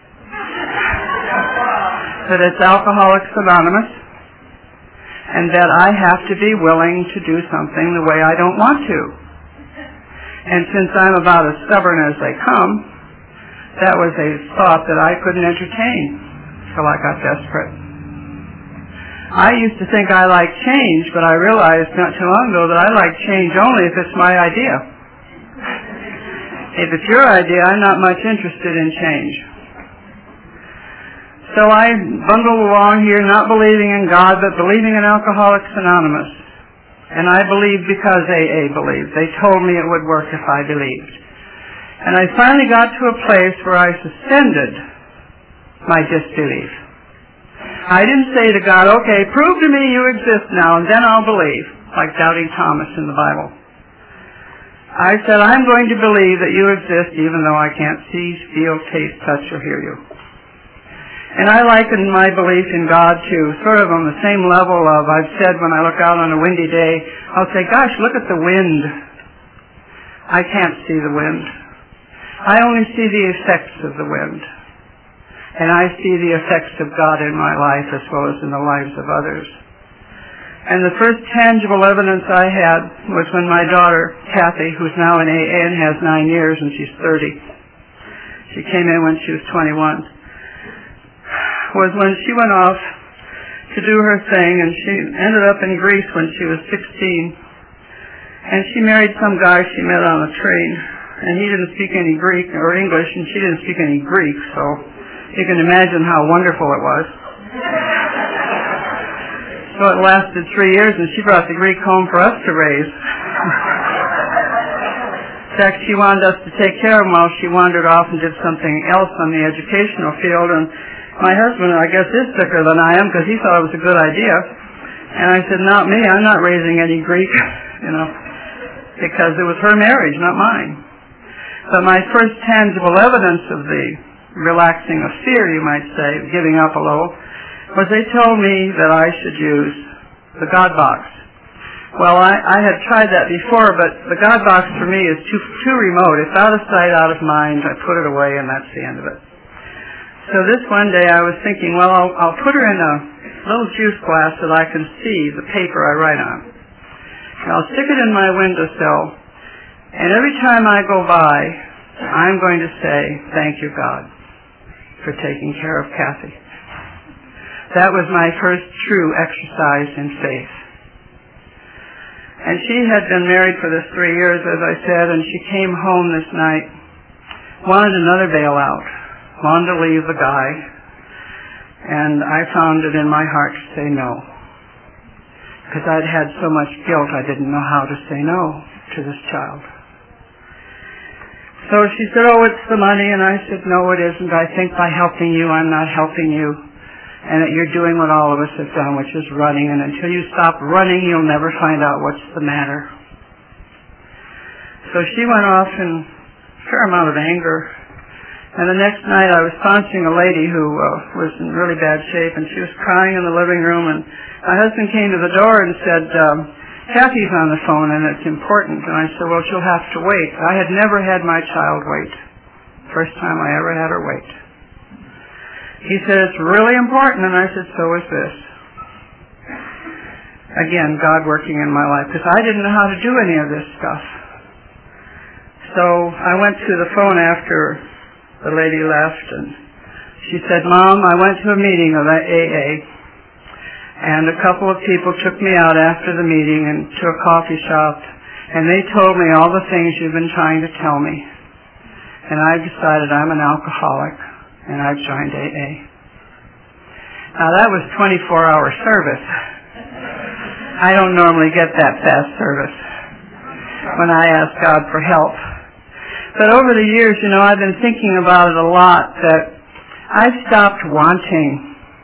that it's Alcoholics Anonymous, and that I have to be willing to do something the way I don't want to. And since I'm about as stubborn as they come, that was a thought that I couldn't entertain till I got desperate. I used to think I liked change, but I realized not too long ago that I like change only if it's my idea. If it's your idea, I'm not much interested in change. So I bundled along here not believing in God, but believing in Alcoholics Anonymous. And I believed because A A believed. They told me it would work if I believed. And I finally got to a place where I suspended my disbelief. I didn't say to God, okay, prove to me you exist now, and then I'll believe, like doubting Thomas in the Bible. I said, I'm going to believe that you exist even though I can't see, feel, taste, touch, or hear you. And I liken my belief in God to sort of on the same level of, I've said when I look out on a windy day, I'll say, gosh, look at the wind. I can't see the wind. I only see the effects of the wind. And I see the effects of God in my life as well as in the lives of others. And the first tangible evidence I had was when my daughter, Kathy, who's now in A A and has nine years and she's thirty, she came in when she was twenty-one, was when she went off to do her thing, and she ended up in Greece when she was sixteen. And she married some guy she met on a train, and he didn't speak any Greek or English, and she didn't speak any Greek, so you can imagine how wonderful it was. So it lasted three years, and she brought the Greek home for us to raise. In fact, she wanted us to take care of him while she wandered off and did something else on the educational field. And my husband, I guess, is sicker than I am because he thought it was a good idea. And I said, not me. I'm not raising any Greek, you know, because it was her marriage, not mine. But my first tangible evidence of the relaxing of fear, you might say, giving up a little, was they told me that I should use the God box. Well, I, I had tried that before, but the God box for me is too too remote. It's out of sight, out of mind. I put it away, and that's the end of it. So this one day I was thinking, well, I'll, I'll put her in a little juice glass that I can see the paper I write on. And I'll stick it in my windowsill, and every time I go by, I'm going to say, thank you, God, for taking care of Kathy. That was my first true exercise in faith. And she had been married for this three years, as I said, and she came home this night, wanted another bailout, wanted to leave the guy, and I found it in my heart to say no. Because I'd had so much guilt, I didn't know how to say no to this child. So she said, oh, it's the money, and I said, no, it isn't. I think by helping you, I'm not helping you, and that you're doing what all of us have done, which is running, and until you stop running, you'll never find out what's the matter. So she went off in a fair amount of anger, and the next night I was sponsoring a lady who uh, was in really bad shape, and she was crying in the living room, and my husband came to the door and said, um, Kathy's on the phone, and it's important. And I said, well, she'll have to wait. I had never had my child wait. First time I ever had her wait. He said, it's really important, and I said, so is this. Again, God working in my life, because I didn't know how to do any of this stuff. So I went to the phone after the lady left, and she said, Mom, I went to a meeting of A A, and a couple of people took me out after the meeting and to a coffee shop, and they told me all the things you've been trying to tell me. And I've decided I'm an alcoholic, and I've joined A A. Now that was twenty-four hour service. I don't normally get that fast service when I ask God for help. But over the years, you know, I've been thinking about it a lot, that I've stopped wanting,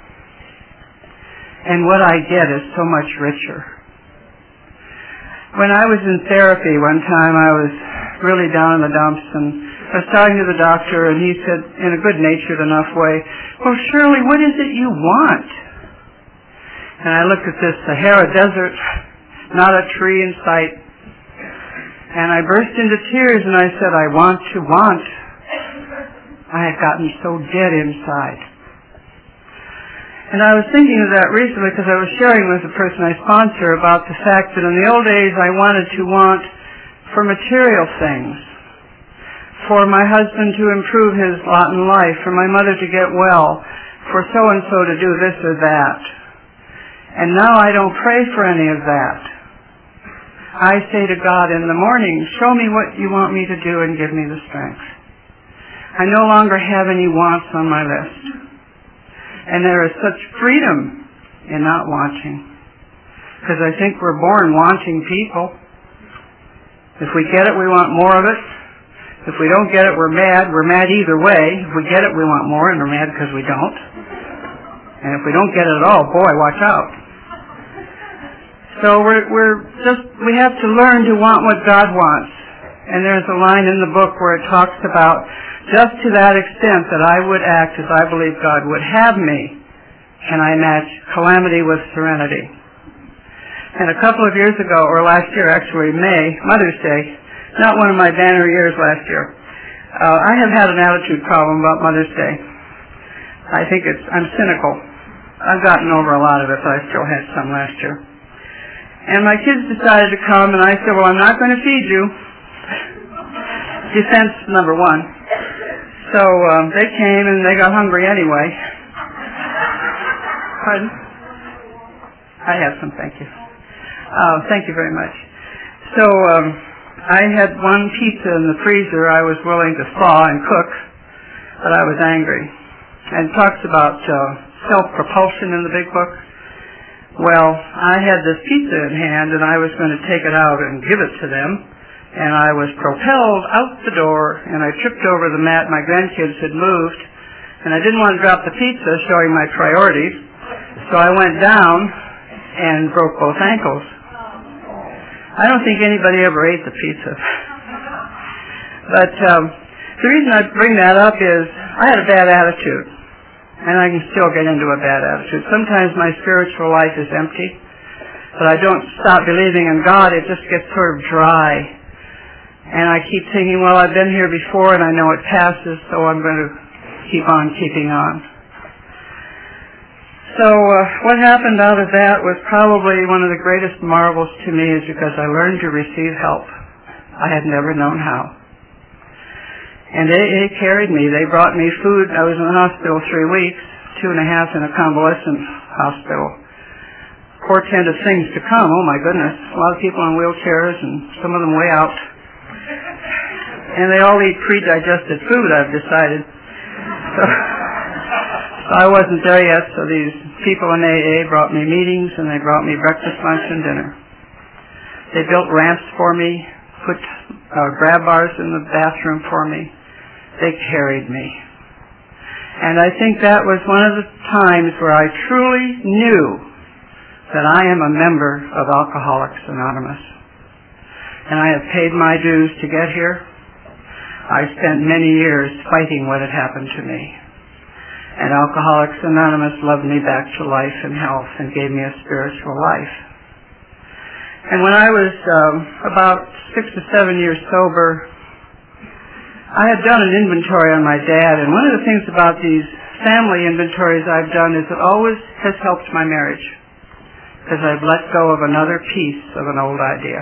and what I get is so much richer. When I was in therapy one time, I was really down in the dumps, and I was talking to the doctor, and he said, in a good-natured enough way, well, Shirley, what is it you want? And I looked at this Sahara desert, not a tree in sight. And I burst into tears and I said, I want to want. I had gotten so dead inside. And I was thinking of that recently because I was sharing with the person I sponsor about the fact that in the old days I wanted to want for material things, for my husband to improve his lot in life, for my mother to get well, for so-and-so to do this or that. And now I don't pray for any of that. I say to God in the morning, show me what you want me to do and give me the strength. I no longer have any wants on my list. And there is such freedom in not wanting. Because I think we're born wanting people. If we get it, we want more of it. If we don't get it, we're mad. We're mad either way. If we get it, we want more, and we're mad because we don't. And if we don't get it at all, boy, watch out. So we're, we're just, we have to learn to want what God wants. And there's a line in the book where it talks about, just to that extent that I would act as I believe God would have me, can I match calamity with serenity. And a couple of years ago, or last year actually, May, Mother's Day, not one of my banner years last year, uh, I have had an attitude problem about Mother's Day. I think it's, I'm cynical. I've gotten over a lot of it, but I still had some last year. And my kids decided to come, and I said, well, I'm not going to feed you. Defense number one. So um, they came, and they got hungry anyway. Pardon? I have some, thank you. Uh, thank you very much. So um, I had one pizza in the freezer I was willing to thaw and cook, but I was angry. And it talks about uh, self-propulsion in the big book. Well, I had this pizza in hand, and I was going to take it out and give it to them, and I was propelled out the door, and I tripped over the mat my grandkids had moved, and I didn't want to drop the pizza, showing my priorities, so I went down and broke both ankles. I don't think anybody ever ate the pizza. But um, the reason I bring that up is I had a bad attitude. And I can still get into a bad attitude. Sometimes my spiritual life is empty, but I don't stop believing in God. It just gets sort of dry. And I keep thinking, well, I've been here before and I know it passes, so I'm going to keep on keeping on. So uh, what happened out of that was probably one of the greatest marvels to me, is because I learned to receive help. I had never known how. And they, they carried me. They brought me food. I was in the hospital three weeks, two and a half in a convalescent hospital. Portent of things to come. Oh, my goodness. A lot of people in wheelchairs, and some of them way out. And they all eat pre-digested food, I've decided. So, so I wasn't there yet, so these people in A A brought me meetings, and they brought me breakfast, lunch, and dinner. They built ramps for me, put uh, grab bars in the bathroom for me. They carried me. And I think that was one of the times where I truly knew that I am a member of Alcoholics Anonymous. And I have paid my dues to get here. I spent many years fighting what had happened to me. And Alcoholics Anonymous loved me back to life and health and gave me a spiritual life. And when I was um, about six to seven years sober, I had done an inventory on my dad, and one of the things about these family inventories I've done is it always has helped my marriage, because I've let go of another piece of an old idea.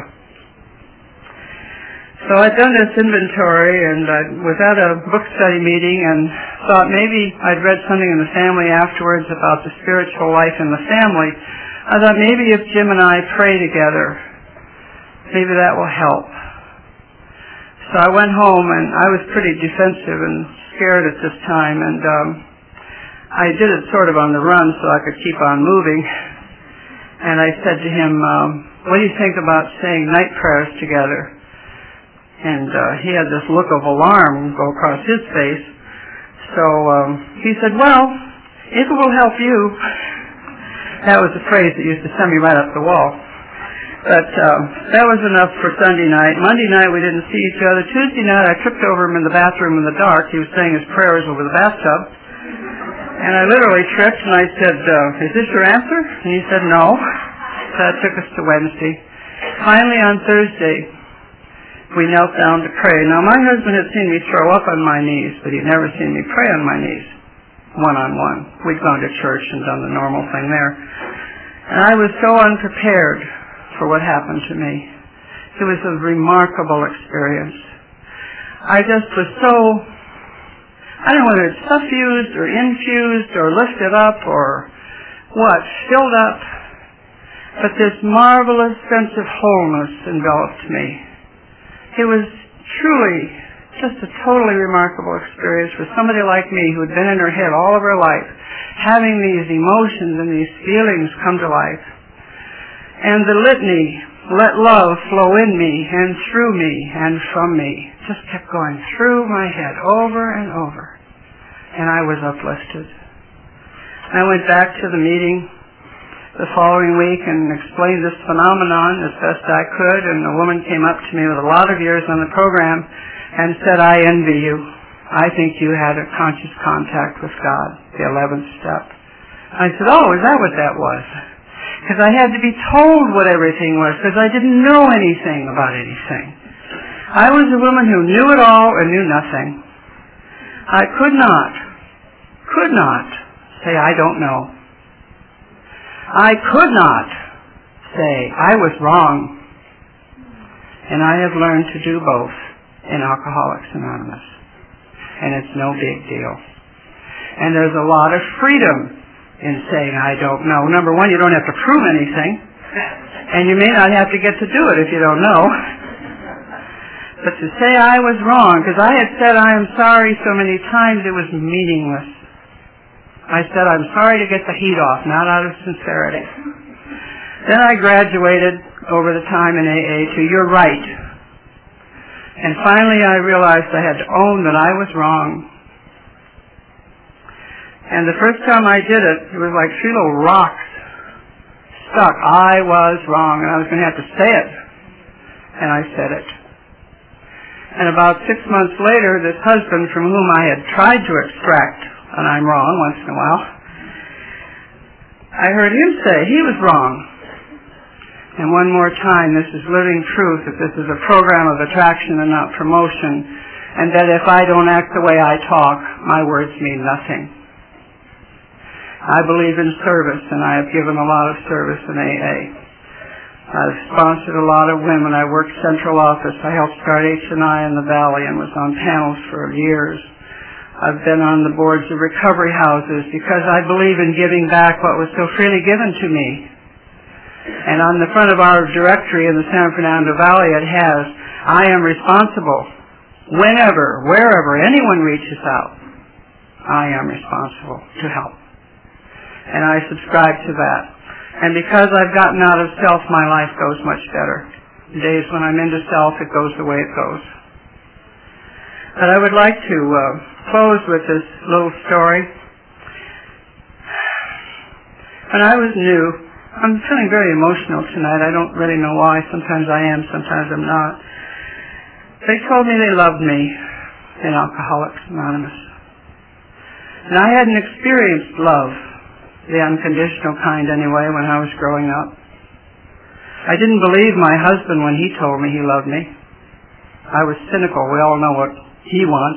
So I'd done this inventory, and I was at a book study meeting and thought maybe I'd read something in the family afterwards about the spiritual life in the family. I thought maybe if Jim and I pray together, maybe that will help. So I went home, and I was pretty defensive and scared at this time, and um, I did it sort of on the run so I could keep on moving. And I said to him, um, what do you think about saying night prayers together? And uh, he had this look of alarm go across his face. So um, he said, well, if it will help you. That was a phrase that used to send me right up the wall. But uh, that was enough for Sunday night. Monday night we didn't see each other. Tuesday night I tripped over him in the bathroom in the dark. He was saying his prayers over the bathtub. And I literally tripped, and I said, uh, is this your answer? And he said, no. So that took us to Wednesday. Finally, on Thursday, we knelt down to pray. Now, my husband had seen me throw up on my knees, but he'd never seen me pray on my knees, one-on-one. We'd gone to church and done the normal thing there. And I was so unprepared for what happened to me. It was a remarkable experience. I just was so, I don't know whether it's suffused or infused or lifted up or what, filled up, but this marvelous sense of wholeness enveloped me. It was truly just a totally remarkable experience for somebody like me who had been in her head all of her life, having these emotions and these feelings come to life. And the litany, let love flow in me and through me and from me, just kept going through my head over and over. And I was uplifted. I went back to the meeting the following week and explained this phenomenon as best I could, and a woman came up to me with a lot of years on the program and said, I envy you. I think you had a conscious contact with God, the eleventh step. I said, oh, is that what that was? Because I had to be told what everything was, because I didn't know anything about anything. I was a woman who knew it all and knew nothing. I could not, could not say I don't know. I could not say I was wrong. And I have learned to do both in Alcoholics Anonymous. And it's no big deal. And there's a lot of freedom in saying I don't know. Number one, you don't have to prove anything. And you may not have to get to do it if you don't know. But to say I was wrong, because I had said I am sorry so many times, it was meaningless. I said I'm sorry to get the heat off, not out of sincerity. Then I graduated over the time in A A to you're right. And finally I realized I had to own that I was wrong. And the first time I did it, it was like three little rocks stuck. I was wrong, and I was going to have to say it. And I said it. And about six months later, this husband from whom I had tried to extract, and I'm wrong once in a while, I heard him say he was wrong. And one more time, this is living truth, that this is a program of attraction and not promotion, and that if I don't act the way I talk, my words mean nothing. I believe in service, and I have given a lot of service in A A. I've sponsored a lot of women. I worked central office. I helped start H and I in the Valley and was on panels for years. I've been on the boards of recovery houses because I believe in giving back what was so freely given to me. And on the front of our directory in the San Fernando Valley it has, I am responsible whenever, wherever anyone reaches out. I am responsible to help. And I subscribe to that. And because I've gotten out of self, my life goes much better. Days when I'm into self, it goes the way it goes. But I would like to uh, close with this little story. When I was new, I'm feeling very emotional tonight. I don't really know why. Sometimes I am, sometimes I'm not. They told me they loved me in Alcoholics Anonymous. And I hadn't experienced love, the unconditional kind anyway, when I was growing up. I didn't believe my husband when he told me he loved me. I was cynical. We all know what he wants.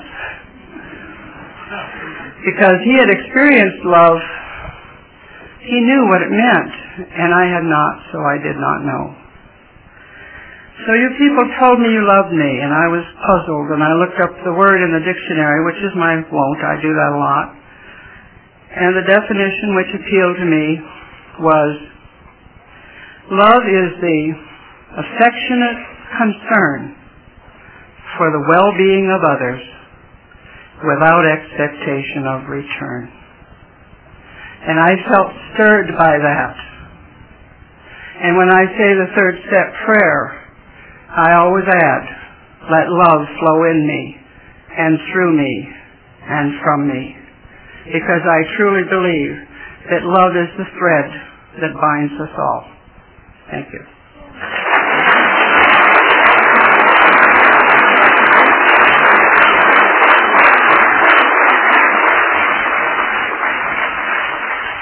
Because he had experienced love, he knew what it meant, and I had not, so I did not know. So you people told me you loved me, and I was puzzled, and I looked up the word in the dictionary, which is my wont. I do that a lot. And the definition which appealed to me was, love is the affectionate concern for the well-being of others without expectation of return. And I felt stirred by that. And when I say the third step prayer, I always add, let love flow in me and through me and from me. Because I truly believe that love is the thread that binds us all. Thank you.